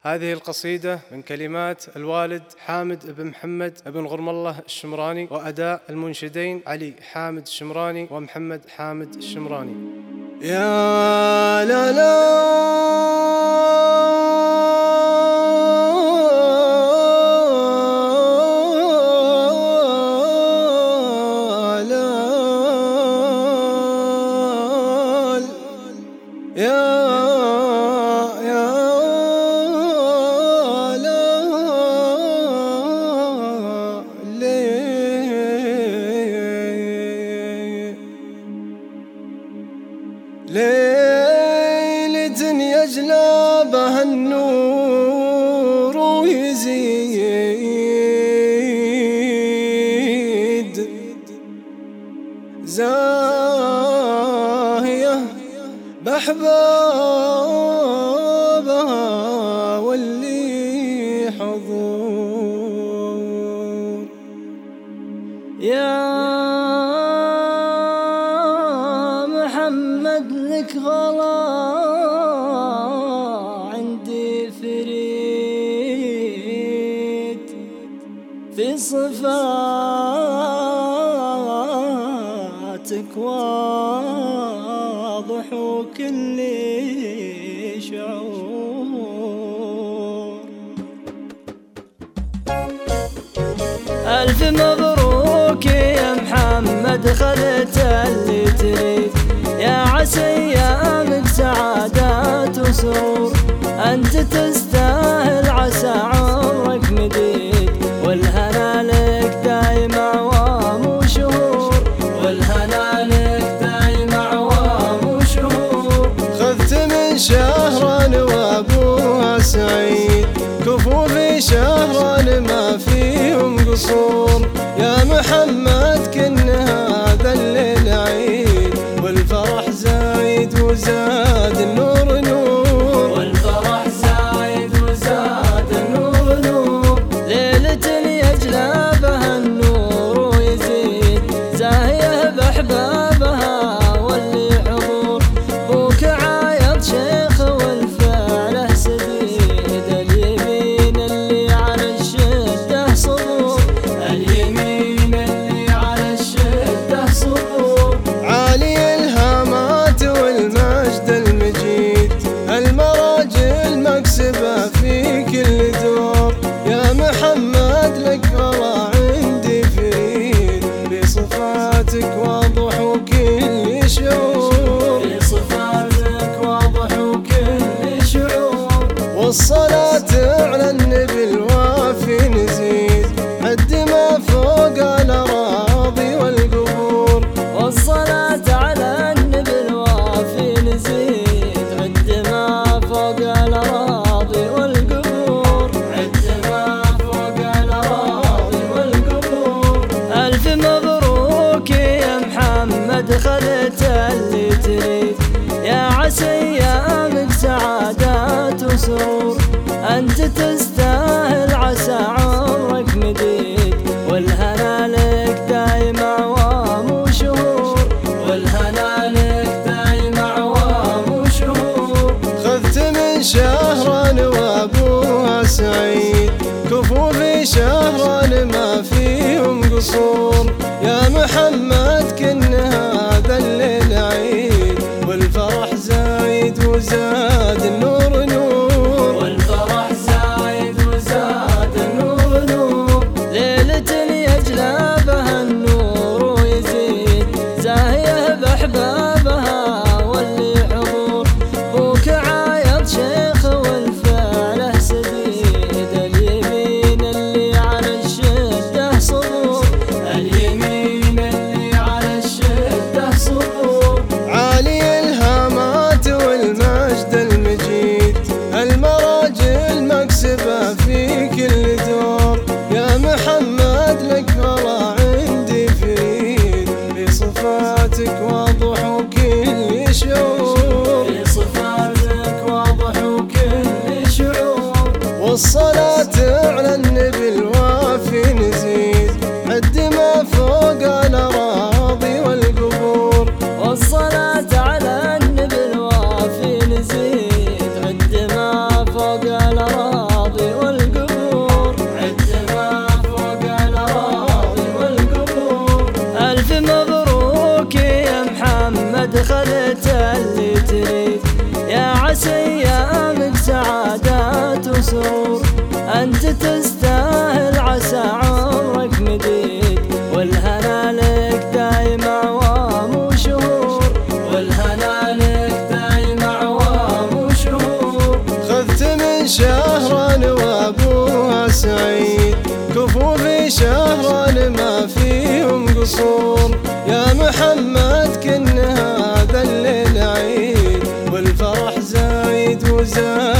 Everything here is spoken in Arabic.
هذه القصيدة من كلمات الوالد حامد بن محمد بن غرم الله الشمراني، وأداء المنشدين علي حامد الشمراني ومحمد حامد الشمراني. يا لا لا ليلة يجلى بها النور ويزيد زاهية بأحبابها واللي حضور. يا محمد لك غلا عندي فريد في صفاتك واضح وكل شعور. ألف مبروك يا محمد خذت اللي تريد، يا عسى ايامك سعادات وسرور، انت تستاهل عسى عمرك مديد، والهنا لك دايم اعوام وشهور، والهنا لك دايم اعوام وشهور. خذت من شهران وابوها سعيد، كفوا في شهران ما فيهم قصور. يا محمد كن هذا الليل عيد، والفرح زايد وزاد النور نور، والفرح زايد وزاد النور نور. ليلة يجلى بها النور ويزيد زاهية بأحبابها واللي حضور. بوك عايض شيخ والفعله سديد، اليمين اللي على الشدة صبور، اليمين اللي على الشدة صبور. عالي الهامات والمجد المجيد، المراجل مكسبة في كل دور. يا محمد لك غلا عندي فريد، بصفاتك واضح وكل شعور، بصفاتك واضح وكل شعور. والصلاة على النبي الوافي نزيد، حد ما فوق الأراضي والقبور. والصلاة على النبي الوافي نزيد، عد ما فوق الأراضي والقبور، عد ما فوق الأراضي والقبور. ألف مبروك يا محمد خذت اللي تريد، يا عسى ايامك سعادات وسرور، انت تستاهل عسى عمرك مديد، والهنا لك دايم اعوام وشهور، والهنا لك دايم اعوام وشهور. خذت من شهران وابوها سعيد، كفوا في شهران ما فيهم قصور. يا محمد كن هذا الليل عيد، والفرح زايد وزاد النور نور، والفرح زايد وزاد النور نور. ليلة يجلى بها النور ويزيد زاهية بأحبابها واللي حضور. بوك عايض شيخ والفعله سديد، اليمين اللي على الشدة صبور، اليمين اللي على الشدة صبور. عالي الهامات والمجد المجيد، المراجل مكسبة في كل دور. يا محمد لك غلا عندي فريد، بصفاتك واضح وكل شعور، بصفاتك قصور. أنت تستاهل عسى عمرك مديد، والهنا لك دايم أعوام وشهور، والهنا لك دايم أعوام وشهور. خذت من شهران وابوها سعيد، كفوا في شهران ما فيهم قصور. يا محمد كن هذا الليل عيد، والفرح زايد وزايد